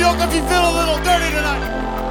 York if you feel a little dirty tonight.